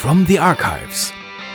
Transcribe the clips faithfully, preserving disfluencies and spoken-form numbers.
from the Archives.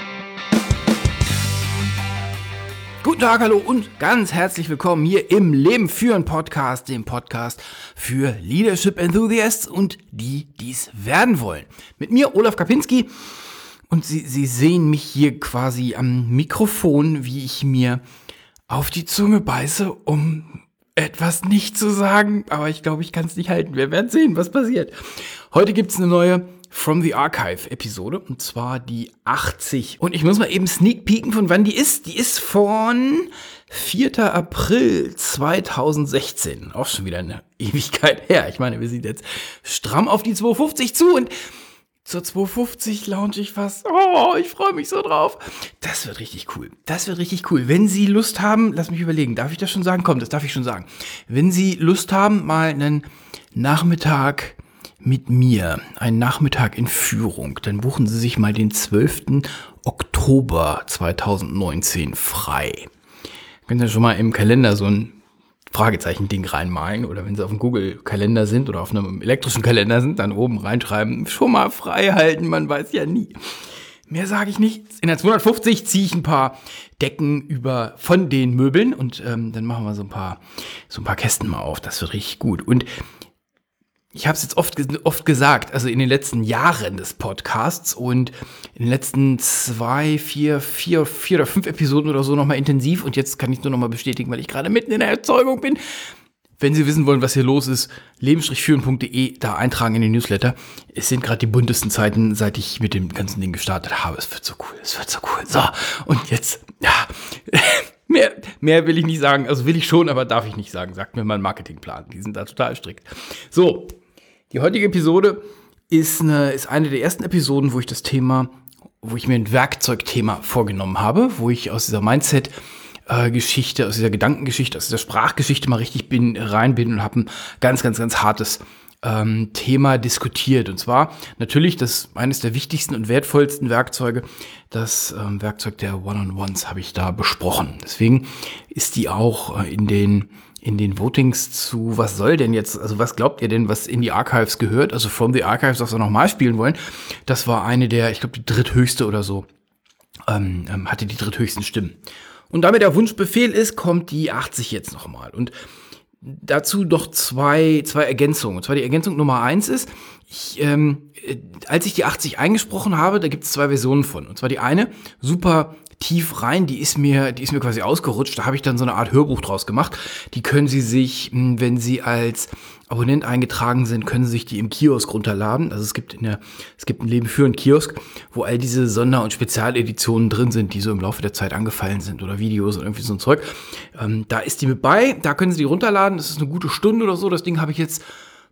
Guten Tag, hallo und ganz herzlich willkommen hier im Leben führen Podcast, dem Podcast für Leadership Enthusiasts und die, dies werden wollen. Mit mir, Olaf Kapinski, und Sie, Sie sehen mich hier quasi am Mikrofon, wie ich mir auf die Zunge beiße, um etwas nicht zu sagen, aber ich glaube, ich kann es nicht halten. Wir werden sehen, was passiert. Heute gibt es eine neue From the Archive Episode, und zwar die achtzig. Und ich muss mal eben sneak peeken, von wann die ist. Die ist von vierter April zweitausendsechzehn. Auch schon wieder eine Ewigkeit her. Ich meine, wir sind jetzt stramm auf die zweihundertfünfzig zu und zur zweihundertfünfzig launche ich fast. Oh, ich freue mich so drauf. Das wird richtig cool. Das wird richtig cool. Wenn Sie Lust haben, lass mich überlegen, darf ich das schon sagen? Komm, das darf ich schon sagen. Wenn Sie Lust haben, mal einen Nachmittag mit mir, einen Nachmittag in Führung, dann buchen Sie sich mal den zwölften Oktober zweitausendneunzehn frei. Können Sie schon mal im Kalender so ein Fragezeichen-Ding reinmalen, oder wenn Sie auf dem Google-Kalender sind oder auf einem elektrischen Kalender sind, dann oben reinschreiben, schon mal frei halten, man weiß ja nie. Mehr sage ich nicht. In der zweihundertfünfzig ziehe ich ein paar Decken über von den Möbeln und ähm, dann machen wir so ein paar so ein paar Kästen mal auf. Das wird richtig gut. Und ich habe es jetzt oft, oft gesagt, also in den letzten Jahren des Podcasts und in den letzten zwei, vier, vier, vier oder fünf Episoden oder so nochmal intensiv, und jetzt kann ich nur nochmal bestätigen, weil ich gerade mitten in der Erzeugung bin. Wenn Sie wissen wollen, was hier los ist, leben führen punkt de, da eintragen in den Newsletter. Es sind gerade die buntesten Zeiten, seit ich mit dem ganzen Ding gestartet habe. Es wird so cool, es wird so cool. So, und jetzt, ja, mehr, mehr will ich nicht sagen. Also will ich schon, aber darf ich nicht sagen. Sagt mir mal einen Marketingplan. Die sind da total strikt. So, die heutige Episode ist eine, ist eine der ersten Episoden, wo ich das Thema, wo ich mir ein Werkzeugthema vorgenommen habe, wo ich aus dieser Mindset Geschichte, aus dieser Gedankengeschichte, aus dieser Sprachgeschichte mal richtig bin, rein bin und habe ein ganz, ganz, ganz hartes ähm, Thema diskutiert. Und zwar natürlich das eines der wichtigsten und wertvollsten Werkzeuge, das ähm, Werkzeug der One-on-Ones habe ich da besprochen. Deswegen ist die auch äh, in den in den Votings zu, was soll denn jetzt, also was glaubt ihr denn, was in die Archives gehört, also From the Archives, was wir nochmal spielen wollen, das war eine der, ich glaube die dritthöchste oder so, ähm, hatte die dritthöchsten Stimmen. Und damit der Wunschbefehl ist, kommt die achtzig jetzt nochmal. Und dazu noch zwei, zwei Ergänzungen. Und zwar die Ergänzung Nummer eins ist, ich, ähm, als ich die achtzig eingesprochen habe, da gibt es zwei Versionen von. Und zwar die eine, super tief rein, die ist mir, die ist mir quasi ausgerutscht. Da habe ich dann so eine Art Hörbuch draus gemacht. Die können Sie sich, wenn Sie als Abonnent eingetragen sind, können Sie sich die im Kiosk runterladen. Also es gibt in der, es gibt ein Leben führen Kiosk, wo all diese Sonder- und Spezialeditionen drin sind, die so im Laufe der Zeit angefallen sind, oder Videos und irgendwie so ein Zeug. Ähm, da ist die mit bei, da können Sie die runterladen. Das ist eine gute Stunde oder so. Das Ding habe ich jetzt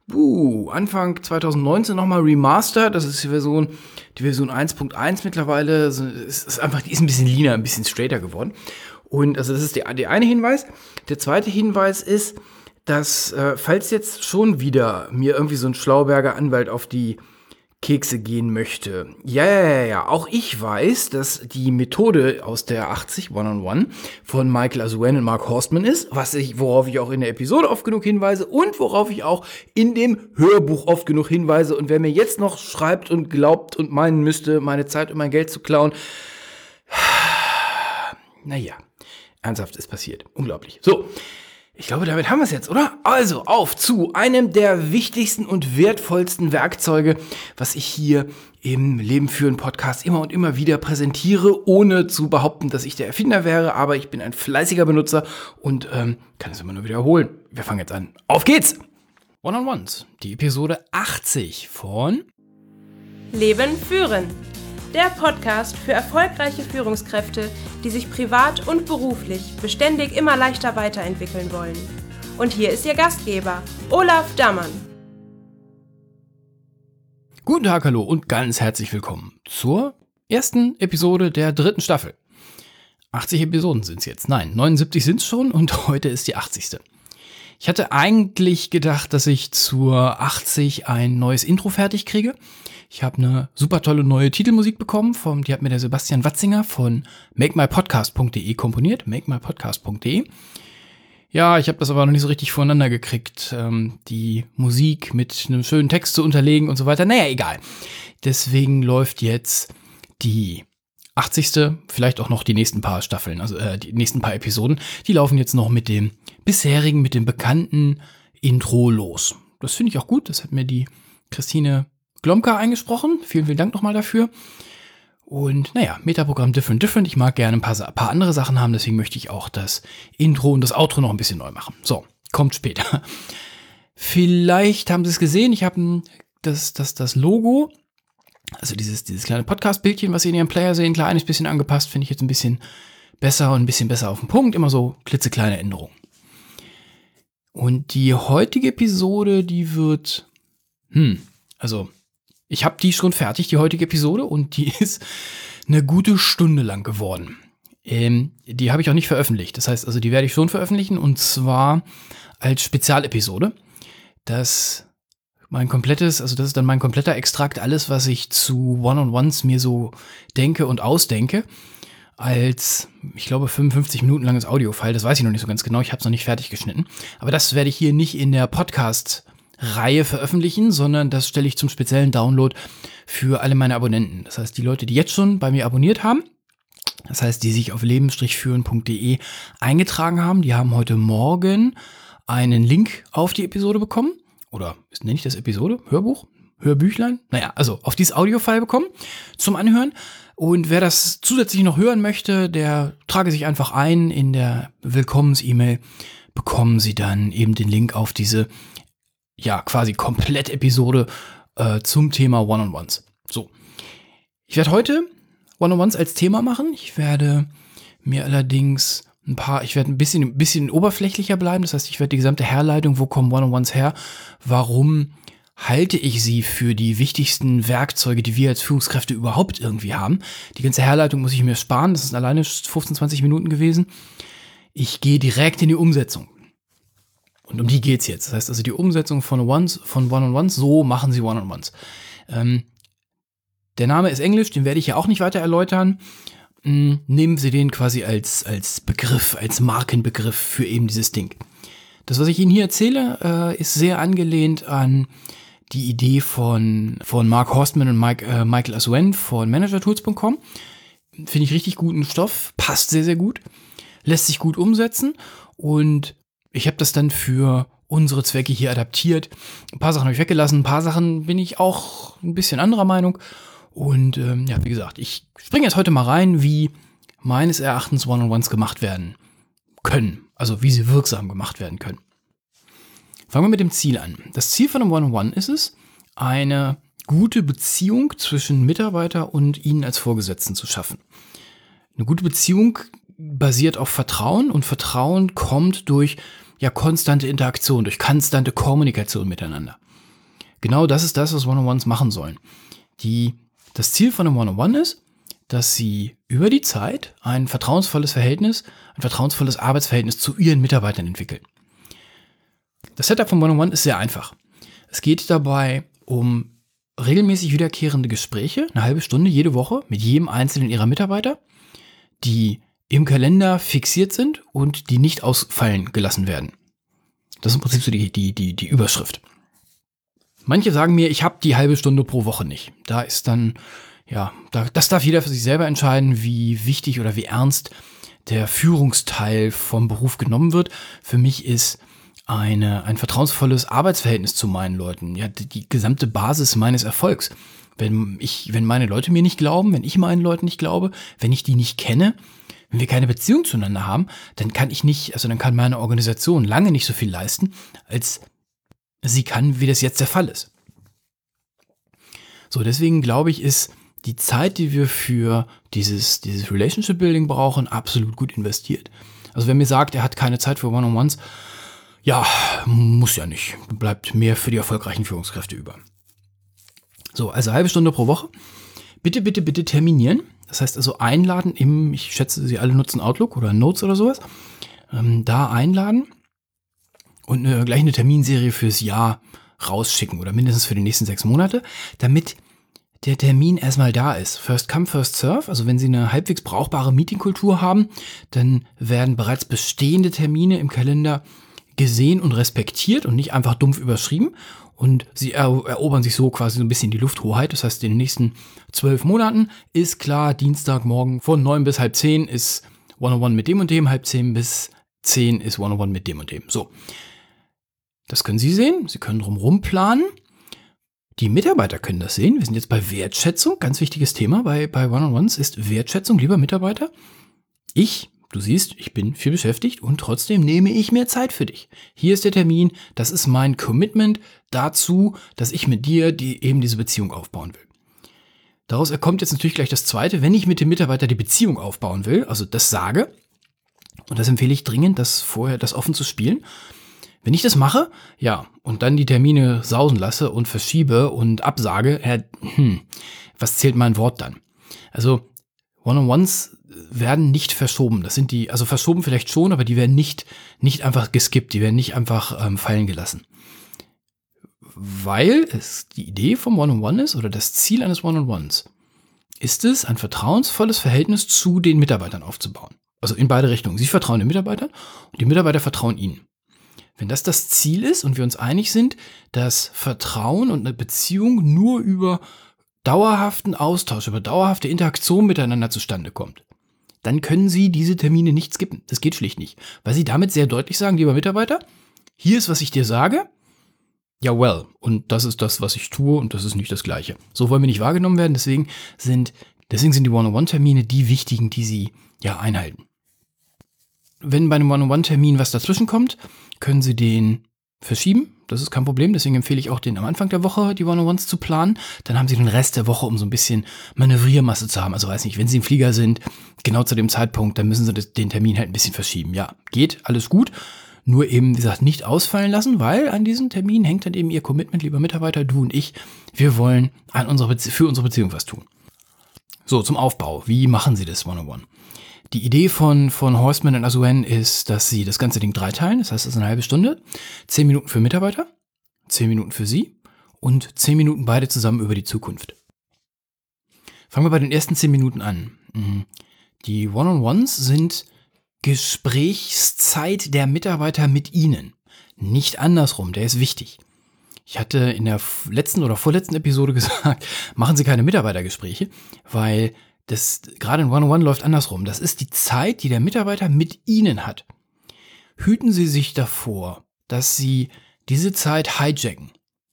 Uh, Anfang zweitausendneunzehn nochmal remastered. Das ist die Version, die Version eins Punkt eins mittlerweile. Es ist einfach, die ist ein bisschen leaner, ein bisschen straighter geworden. Und also das ist der, der eine Hinweis. Der zweite Hinweis ist, dass, äh, falls jetzt schon wieder mir irgendwie so ein Schlauberger Anwalt auf die Kekse gehen möchte. Ja, ja, ja, ja. Auch ich weiß, dass die Methode aus der achtzig One-on-One von Michael Azuan und Mark Horstman ist, was ich, worauf ich auch in der Episode oft genug hinweise und worauf ich auch in dem Hörbuch oft genug hinweise. Und wer mir jetzt noch schreibt und glaubt und meinen müsste, meine Zeit und mein Geld zu klauen, naja, ernsthaft ist passiert. Unglaublich. So. Ich glaube, damit haben wir es jetzt, oder? Also, auf zu einem der wichtigsten und wertvollsten Werkzeuge, was ich hier im Leben führen Podcast immer und immer wieder präsentiere, ohne zu behaupten, dass ich der Erfinder wäre, aber ich bin ein fleißiger Benutzer und ähm, kann es immer nur wiederholen. Wir fangen jetzt an. Auf geht's! One-on-Ones, die Episode achtzig von Leben führen. Der Podcast für erfolgreiche Führungskräfte, die sich privat und beruflich beständig immer leichter weiterentwickeln wollen. Und hier ist Ihr Gastgeber, Olaf Dammann. Guten Tag, hallo und ganz herzlich willkommen zur ersten Episode der dritten Staffel. achtzig Episoden sind es jetzt. Nein, neunundsiebzig sind es schon und heute ist die achtzigste. Ich hatte eigentlich gedacht, dass ich zur achtzig ein neues Intro fertig kriege. Ich habe eine super tolle neue Titelmusik bekommen, vom, die hat mir der Sebastian Watzinger von make my podcast punkt de komponiert, make my podcast punkt de. Ja, ich habe das aber noch nicht so richtig voneinander gekriegt, ähm, die Musik mit einem schönen Text zu unterlegen und so weiter. Naja, egal. Deswegen läuft jetzt die achtzigste, vielleicht auch noch die nächsten paar Staffeln, also äh, die nächsten paar Episoden, die laufen jetzt noch mit dem bisherigen, mit dem bekannten Intro los. Das finde ich auch gut, das hat mir die Christine Glomka eingesprochen. Vielen, vielen Dank nochmal dafür. Und naja, Metaprogramm Different Different. Ich mag gerne ein paar, paar andere Sachen haben, deswegen möchte ich auch das Intro und das Outro noch ein bisschen neu machen. So, kommt später. Vielleicht haben Sie es gesehen, ich habe das, das, das Logo, also dieses, dieses kleine Podcast-Bildchen, was Sie in Ihrem Player sehen, ein kleines bisschen angepasst, finde ich jetzt ein bisschen besser und ein bisschen besser auf den Punkt. Immer so klitzekleine Änderungen. Und die heutige Episode, die wird, hm, also ich habe die schon fertig, die heutige Episode, und die ist eine gute Stunde lang geworden. Ähm, die habe ich auch nicht veröffentlicht. Das heißt, also die werde ich schon veröffentlichen, und zwar als Spezialepisode. Das mein komplettes, also das ist dann mein kompletter Extrakt, alles, was ich zu One-on-Ones mir so denke und ausdenke, als, ich glaube, fünfundfünfzig Minuten langes Audio-File. Das weiß ich noch nicht so ganz genau, ich habe es noch nicht fertig geschnitten. Aber das werde ich hier nicht in der Podcast-Reihe veröffentlichen, sondern das stelle ich zum speziellen Download für alle meine Abonnenten. Das heißt, die Leute, die jetzt schon bei mir abonniert haben, das heißt, die sich auf leben führen punkt de eingetragen haben, die haben heute Morgen einen Link auf die Episode bekommen. Oder nenne ich das Episode? Hörbuch? Hörbüchlein? Naja, also auf dieses Audio-File bekommen zum Anhören. Und wer das zusätzlich noch hören möchte, der trage sich einfach ein. In der Willkommens-E-Mail bekommen Sie dann eben den Link auf diese, ja, quasi Komplett-Episode äh, zum Thema One-on-Ones. So. Ich werde heute One-on-Ones als Thema machen. Ich werde mir allerdings ein paar, ich werde ein bisschen, ein bisschen oberflächlicher bleiben. Das heißt, ich werde die gesamte Herleitung, wo kommen One-on-Ones her, warum halte ich sie für die wichtigsten Werkzeuge, die wir als Führungskräfte überhaupt irgendwie haben. Die ganze Herleitung muss ich mir sparen. Das sind alleine fünfzehn, zwanzig Minuten gewesen. Ich gehe direkt in die Umsetzung. Und um die geht's jetzt. Das heißt also die Umsetzung von Ones, von One-on-Ones, so machen Sie One-on-Ones. Ähm, der Name ist Englisch, den werde ich ja auch nicht weiter erläutern. Nehmen Sie den quasi als, als Begriff, als Markenbegriff für eben dieses Ding. Das, was ich Ihnen hier erzähle, äh, ist sehr angelehnt an die Idee von, von Mark Horstman und Mike, äh, Michael Aswen von manager tools punkt com. Finde ich richtig guten Stoff, passt sehr, sehr gut, lässt sich gut umsetzen, und ich habe das dann für unsere Zwecke hier adaptiert. Ein paar Sachen habe ich weggelassen, ein paar Sachen bin ich auch ein bisschen anderer Meinung. Und ähm, ja, wie gesagt, ich springe jetzt heute mal rein, wie meines Erachtens One-on-Ones gemacht werden können. Also wie sie wirksam gemacht werden können. Fangen wir mit dem Ziel an. Das Ziel von einem One-on-One ist es, eine gute Beziehung zwischen Mitarbeiter und Ihnen als Vorgesetzten zu schaffen. Eine gute Beziehung basiert auf Vertrauen, und Vertrauen kommt durch ja konstante Interaktion, durch konstante Kommunikation miteinander. Genau das ist das, was One-on-Ones machen sollen. Die Das Ziel von einem One-on-One ist, dass Sie über die Zeit ein vertrauensvolles Verhältnis, ein vertrauensvolles Arbeitsverhältnis zu Ihren Mitarbeitern entwickeln. Das Setup von One-on-One ist sehr einfach. Es geht dabei um regelmäßig wiederkehrende Gespräche, eine halbe Stunde jede Woche mit jedem einzelnen Ihrer Mitarbeiter, die im Kalender fixiert sind und die nicht ausfallen gelassen werden. Das ist im Prinzip so die, die, die, die Überschrift. Manche sagen mir, ich habe die halbe Stunde pro Woche nicht. Da ist dann, ja, da, das darf jeder für sich selber entscheiden, wie wichtig oder wie ernst der Führungsteil vom Beruf genommen wird. Für mich ist eine, ein vertrauensvolles Arbeitsverhältnis zu meinen Leuten ja die, die gesamte Basis meines Erfolgs. Wenn ich, wenn meine Leute mir nicht glauben, wenn ich meinen Leuten nicht glaube, wenn ich die nicht kenne, wenn wir keine Beziehung zueinander haben, dann kann ich nicht, also dann kann meine Organisation lange nicht so viel leisten, als sie kann, wie das jetzt der Fall ist. So, deswegen glaube ich, ist die Zeit, die wir für dieses, dieses Relationship Building brauchen, absolut gut investiert. Also wer mir sagt, er hat keine Zeit für One-on-Ones, ja, muss ja nicht. Bleibt mehr für die erfolgreichen Führungskräfte über. So, also halbe Stunde pro Woche. Bitte, bitte, bitte terminieren. Das heißt also einladen im, ich schätze, Sie alle nutzen Outlook oder Notes oder sowas. Ähm, da einladen und eine, gleich eine Terminserie fürs Jahr rausschicken oder mindestens für die nächsten sechs Monate, damit der Termin erstmal da ist. First come, first serve. Also wenn Sie eine halbwegs brauchbare Meetingkultur haben, dann werden bereits bestehende Termine im Kalender gesehen und respektiert und nicht einfach dumpf überschrieben. Und sie erobern sich so quasi so ein bisschen die Lufthoheit. Das heißt, in den nächsten zwölf Monaten ist klar, Dienstagmorgen von neun bis halb zehn ist One-on-One mit dem und dem, halb zehn bis zehn ist One-on-One mit dem und dem. So, das können Sie sehen. Sie können drumherum planen. Die Mitarbeiter können das sehen. Wir sind jetzt bei Wertschätzung. Ganz wichtiges Thema bei, bei One-on-Ones ist Wertschätzung, lieber Mitarbeiter. Ich Du siehst, ich bin viel beschäftigt und trotzdem nehme ich mir Zeit für dich. Hier ist der Termin, das ist mein Commitment dazu, dass ich mit dir die, eben diese Beziehung aufbauen will. Daraus kommt jetzt natürlich gleich das Zweite, wenn ich mit dem Mitarbeiter die Beziehung aufbauen will, also das sage, und das empfehle ich dringend, das vorher, das offen zu spielen. Wenn ich das mache, ja, und dann die Termine sausen lasse und verschiebe und absage, ja, hm, was zählt mein Wort dann? Also One-on-Ones werden nicht verschoben. Das sind die, also verschoben vielleicht schon, aber die werden nicht, nicht einfach geskippt, die werden nicht einfach ähm, fallen gelassen. Weil es die Idee vom One-on-One ist oder das Ziel eines One-on-Ones ist es, ein vertrauensvolles Verhältnis zu den Mitarbeitern aufzubauen. Also in beide Richtungen. Sie vertrauen den Mitarbeitern und die Mitarbeiter vertrauen ihnen. Wenn das das Ziel ist und wir uns einig sind, dass Vertrauen und eine Beziehung nur über dauerhaften Austausch, über dauerhafte Interaktion miteinander zustande kommt, dann können Sie diese Termine nicht skippen. Das geht schlicht nicht. Weil Sie damit sehr deutlich sagen, lieber Mitarbeiter, hier ist, was ich dir sage. Ja, well. Und das ist das, was ich tue und das ist nicht das Gleiche. So wollen wir nicht wahrgenommen werden. Deswegen sind, deswegen sind die One-on-One-Termine die wichtigen, die Sie ja einhalten. Wenn bei einem One-on-One-Termin was dazwischen kommt, können Sie den verschieben. Das ist kein Problem, deswegen empfehle ich auch, den am Anfang der Woche die One-on-Ones zu planen. Dann haben Sie den Rest der Woche, um so ein bisschen Manövriermasse zu haben. Also weiß nicht, wenn Sie im Flieger sind, genau zu dem Zeitpunkt, dann müssen Sie das, den Termin halt ein bisschen verschieben. Ja, geht, alles gut. Nur eben, wie gesagt, nicht ausfallen lassen, weil an diesem Termin hängt dann eben Ihr Commitment, lieber Mitarbeiter, du und ich. Wir wollen an unserer Bezie- für unsere Beziehung was tun. So, zum Aufbau. Wie machen Sie das One-on-One? Die Idee von, von Horstman und Azuan ist, dass sie das ganze Ding dreiteilen. Das heißt, das ist eine halbe Stunde. Zehn Minuten für Mitarbeiter, zehn Minuten für Sie und zehn Minuten beide zusammen über die Zukunft. Fangen wir bei den ersten zehn Minuten an. Die One-on-Ones sind Gesprächszeit der Mitarbeiter mit Ihnen. Nicht andersrum, der ist wichtig. Ich hatte in der letzten oder vorletzten Episode gesagt, machen Sie keine Mitarbeitergespräche, weil das gerade in One-on-One läuft andersrum. Das ist die Zeit, die der Mitarbeiter mit Ihnen hat. Hüten Sie sich davor, dass Sie diese Zeit hijacken.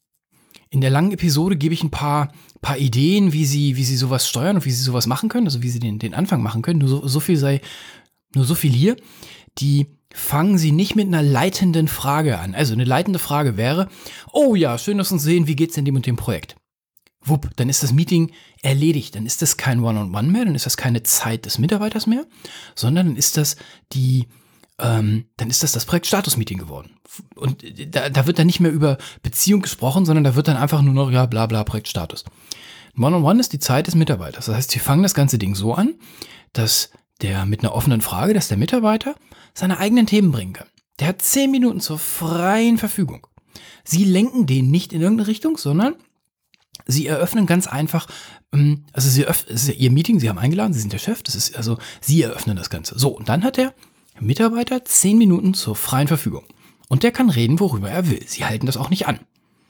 In der langen Episode gebe ich ein paar, paar Ideen, wie Sie, wie Sie sowas steuern und wie Sie sowas machen können, also wie Sie den, den Anfang machen können. Nur so, so viel sei, nur so viel hier. Die fangen Sie nicht mit einer leitenden Frage an. Also eine leitende Frage wäre, oh ja, schön, dass wir uns sehen, wie geht's denn dem und dem Projekt? Wupp, dann ist das Meeting erledigt. Dann ist das kein One-on-One mehr, dann ist das keine Zeit des Mitarbeiters mehr, sondern dann ist das die, ähm, dann ist das das Projektstatus-Meeting geworden. Und da, da wird dann nicht mehr über Beziehung gesprochen, sondern da wird dann einfach nur noch, ja, bla bla, Projektstatus. One-on-One ist die Zeit des Mitarbeiters. Das heißt, Sie fangen das ganze Ding so an, dass der mit einer offenen Frage, dass der Mitarbeiter seine eigenen Themen bringen kann. Der hat zehn Minuten zur freien Verfügung. Sie lenken den nicht in irgendeine Richtung, sondern Sie eröffnen ganz einfach, also Sie eröffnen, es ist ja Ihr Meeting, Sie haben eingeladen, Sie sind der Chef, das ist also, Sie eröffnen das Ganze. So, und dann hat der Mitarbeiter zehn Minuten zur freien Verfügung. Und der kann reden, worüber er will. Sie halten das auch nicht an.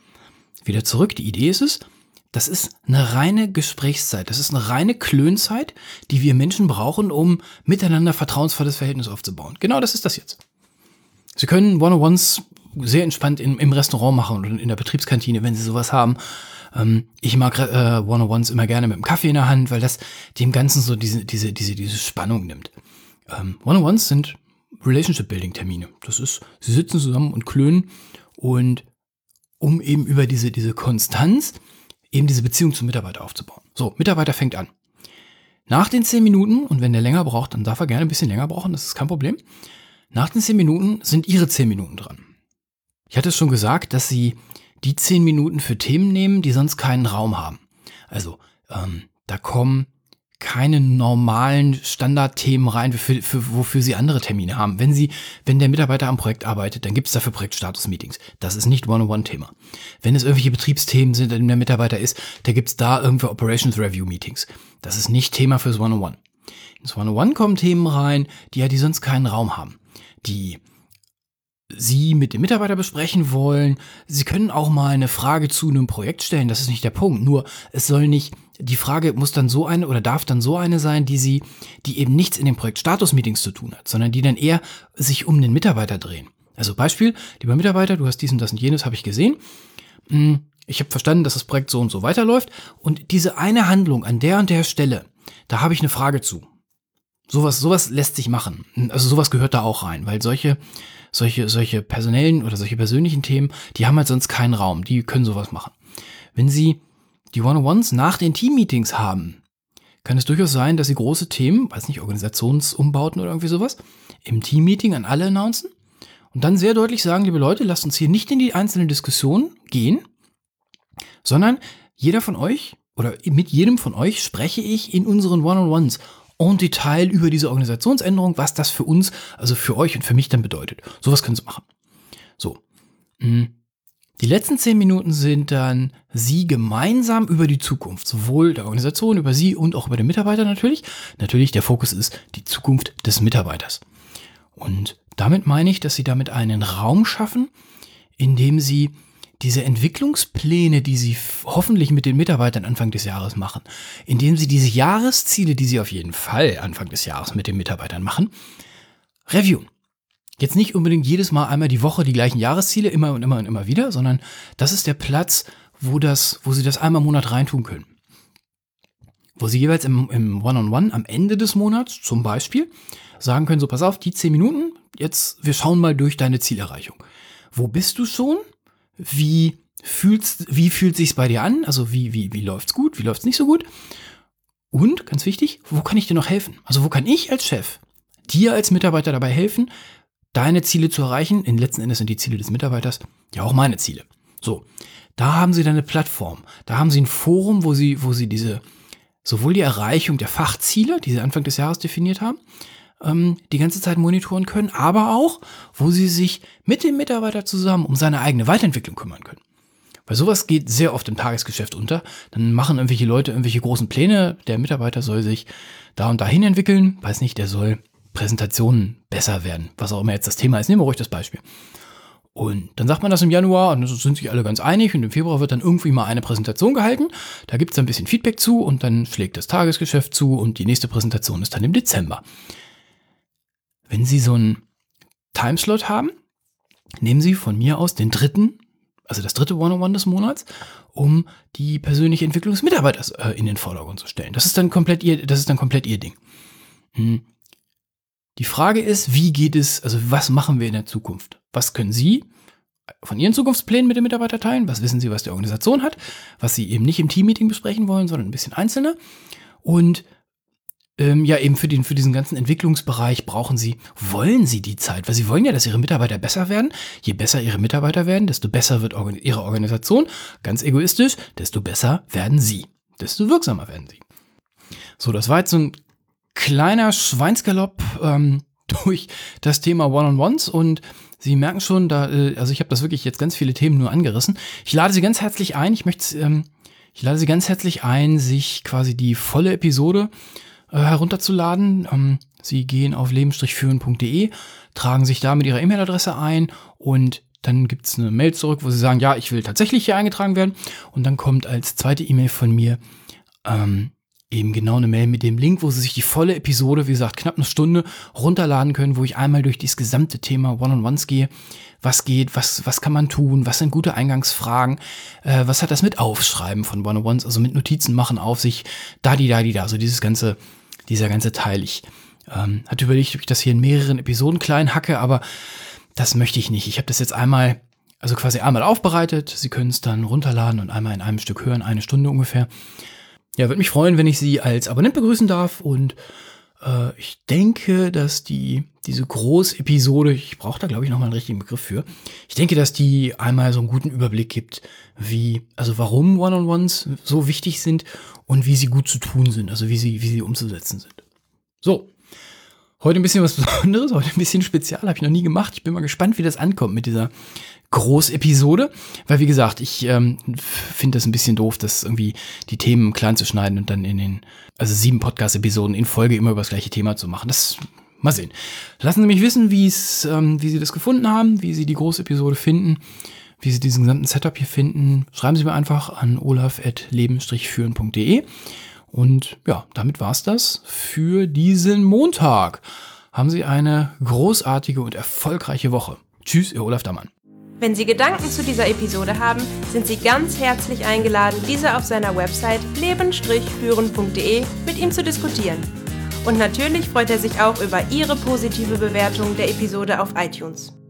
Wieder zurück, die Idee ist es, das ist eine reine Gesprächszeit, das ist eine reine Klönzeit, die wir Menschen brauchen, um miteinander vertrauensvolles Verhältnis aufzubauen. Genau das ist das jetzt. Sie können One-on-Ones sehr entspannt im, im Restaurant machen oder in der Betriebskantine, wenn Sie sowas haben. Ich mag äh, One-on-Ones immer gerne mit dem Kaffee in der Hand, weil das dem Ganzen so diese, diese, diese, diese Spannung nimmt. Ähm, One-on-Ones sind Relationship-Building-Termine. Das ist, sie sitzen zusammen und klönen und um eben über diese, diese Konstanz eben diese Beziehung zum Mitarbeiter aufzubauen. So, Mitarbeiter fängt an. Nach den zehn Minuten, und wenn der länger braucht, dann darf er gerne ein bisschen länger brauchen, das ist kein Problem. Nach den zehn Minuten sind Ihre zehn Minuten dran. Ich hatte es schon gesagt, dass Sie die zehn Minuten für Themen nehmen, die sonst keinen Raum haben. Also, ähm, da kommen keine normalen Standardthemen rein, für, für, wofür Sie andere Termine haben. Wenn Sie, wenn der Mitarbeiter am Projekt arbeitet, dann gibt es dafür Projektstatus-Meetings. Das ist nicht One-on-One-Thema. Wenn es irgendwelche Betriebsthemen sind, in denen der Mitarbeiter ist, da gibt es da irgendwo Operations-Review-Meetings. Das ist nicht Thema fürs One-on-One. Ins One-on-One kommen Themen rein, die ja, die sonst keinen Raum haben. Die Sie mit dem Mitarbeiter besprechen wollen. Sie können auch mal eine Frage zu einem Projekt stellen, das ist nicht der Punkt. Nur es soll nicht, die Frage muss dann so eine oder darf dann so eine sein, die sie, die eben nichts in den Projekt-Status-Meetings zu tun hat, sondern die dann eher sich um den Mitarbeiter drehen. Also Beispiel, lieber Mitarbeiter, du hast dies und das und jenes, habe ich gesehen. Ich habe verstanden, dass das Projekt so und so weiterläuft. Und diese eine Handlung an der und der Stelle, da habe ich eine Frage zu. Sowas, sowas lässt sich machen. Also sowas gehört da auch rein, weil solche Solche, solche personellen oder solche persönlichen Themen, die haben halt sonst keinen Raum. Die können sowas machen. Wenn Sie die One-on-Ones nach den Team-Meetings haben, kann es durchaus sein, dass Sie große Themen, weiß nicht, Organisationsumbauten oder irgendwie sowas, im Team-Meeting an alle announcen und dann sehr deutlich sagen, liebe Leute, lasst uns hier nicht in die einzelnen Diskussionen gehen, sondern jeder von euch oder mit jedem von euch spreche ich in unseren One-on-Ones en Detail über diese Organisationsänderung, was das für uns, also für euch und für mich dann bedeutet. Sowas können Sie machen. So. Die letzten zehn Minuten sind dann Sie gemeinsam über die Zukunft, sowohl der Organisation, über Sie und auch über den Mitarbeiter natürlich. Natürlich, der Fokus ist die Zukunft des Mitarbeiters. Und damit meine ich, dass Sie damit einen Raum schaffen, in dem Sie diese Entwicklungspläne, die Sie hoffentlich mit den Mitarbeitern Anfang des Jahres machen, indem Sie diese Jahresziele, die Sie auf jeden Fall Anfang des Jahres mit den Mitarbeitern machen, reviewen. Jetzt nicht unbedingt jedes Mal einmal die Woche die gleichen Jahresziele, immer und immer und immer wieder, sondern das ist der Platz, wo, das, wo Sie das einmal im Monat reintun können. Wo Sie jeweils im, im One-on-One am Ende des Monats zum Beispiel sagen können, so pass auf, die zehn Minuten, jetzt wir schauen mal durch deine Zielerreichung. Wo bist du schon? Wie fühlst, wie fühlt sich's bei dir an? Also wie, wie, wie läuft's gut? Wie läuft's nicht so gut? Und, ganz wichtig, wo kann ich dir noch helfen? Also wo kann ich als Chef dir als Mitarbeiter dabei helfen, deine Ziele zu erreichen? In letzten Endes sind die Ziele des Mitarbeiters ja auch meine Ziele. So, da haben Sie dann eine Plattform. Da haben Sie ein Forum, wo Sie, wo Sie diese, sowohl die Erreichung der Fachziele, die Sie Anfang des Jahres definiert haben, die ganze Zeit monitoren können, aber auch, wo Sie sich mit dem Mitarbeiter zusammen um seine eigene Weiterentwicklung kümmern können. Weil sowas geht sehr oft im Tagesgeschäft unter. Dann machen irgendwelche Leute irgendwelche großen Pläne. Der Mitarbeiter soll sich da und dahin entwickeln. Weiß nicht, der soll Präsentationen besser werden. Was auch immer jetzt das Thema ist. Nehmen wir ruhig das Beispiel. Und dann sagt man das im Januar und dann sind sich alle ganz einig und im Februar wird dann irgendwie mal eine Präsentation gehalten. Da gibt es ein bisschen Feedback zu und dann schlägt das Tagesgeschäft zu und die nächste Präsentation ist dann im Dezember. Wenn Sie so einen Timeslot haben, nehmen Sie von mir aus den dritten, also das dritte One-on-One des Monats, um die persönliche Entwicklung des Mitarbeiters äh, in den Vordergrund zu stellen. Das ist dann komplett Ihr, das ist dann komplett Ihr Ding. Hm. Die Frage ist, wie geht es, also was machen wir in der Zukunft? Was können Sie von Ihren Zukunftsplänen mit dem Mitarbeiter teilen? Was wissen Sie, was die Organisation hat? Was Sie eben nicht im Teammeeting besprechen wollen, sondern ein bisschen einzelner? Und Ähm, ja, eben für, den, für diesen ganzen Entwicklungsbereich brauchen Sie, wollen Sie die Zeit, weil Sie wollen ja, dass Ihre Mitarbeiter besser werden. Je besser Ihre Mitarbeiter werden, desto besser wird organ- Ihre Organisation. Ganz egoistisch, desto besser werden Sie, desto wirksamer werden Sie. So, das war jetzt so ein kleiner Schweinsgalopp ähm, durch das Thema One-on-Ones und Sie merken schon, da, äh, also ich habe das wirklich jetzt ganz viele Themen nur angerissen. Ich lade Sie ganz herzlich ein, ich möchte, ähm, ich lade Sie ganz herzlich ein, sich quasi die volle Episode herunterzuladen. Ähm, Sie gehen auf leben führen punkt de, tragen sich da mit Ihrer E-Mail-Adresse ein und dann gibt es eine Mail zurück, wo Sie sagen, ja, ich will tatsächlich hier eingetragen werden. Und dann kommt als zweite E-Mail von mir ähm, eben genau eine Mail mit dem Link, wo Sie sich die volle Episode, wie gesagt, knapp eine Stunde runterladen können, wo ich einmal durch dieses gesamte Thema One-on-Ones gehe. Was geht, was, was kann man tun, was sind gute Eingangsfragen, äh, was hat das mit Aufschreiben von One-on-Ones, also mit Notizen machen auf sich, da, die, da, die, da, so dieses ganze dieser ganze Teil. Ich ähm, hatte überlegt, ob ich das hier in mehreren Episoden klein hacke, aber das möchte ich nicht. Ich habe das jetzt einmal, also quasi einmal aufbereitet. Sie können es dann runterladen und einmal in einem Stück hören, eine Stunde ungefähr. Ja, würde mich freuen, wenn ich Sie als Abonnent begrüßen darf und äh, ich denke, dass die diese Großepisode, ich brauche da glaube ich nochmal einen richtigen Begriff für, ich denke, dass die einmal so einen guten Überblick gibt, wie, also warum One-on-Ones so wichtig sind und wie sie gut zu tun sind, also wie sie, wie sie umzusetzen sind. So, heute ein bisschen was Besonderes, heute ein bisschen spezial, habe ich noch nie gemacht. Ich bin mal gespannt, wie das ankommt mit dieser Großepisode, weil wie gesagt, ich ähm, finde das ein bisschen doof, das irgendwie die Themen klein zu schneiden und dann in den, also sieben Podcast-Episoden in Folge immer über das gleiche Thema zu machen. Das Mal sehen. Lassen Sie mich wissen, wie's, ähm, wie Sie das gefunden haben, wie Sie die große Episode finden, wie Sie diesen gesamten Setup hier finden. Schreiben Sie mir einfach an olaf at leben führen punkt de. Und ja, damit war's das für diesen Montag. Haben Sie eine großartige und erfolgreiche Woche. Tschüss, Ihr Olaf Dammann. Wenn Sie Gedanken zu dieser Episode haben, sind Sie ganz herzlich eingeladen, diese auf seiner Website leben führen punkt de mit ihm zu diskutieren. Und natürlich freut er sich auch über Ihre positive Bewertung der Episode auf iTunes.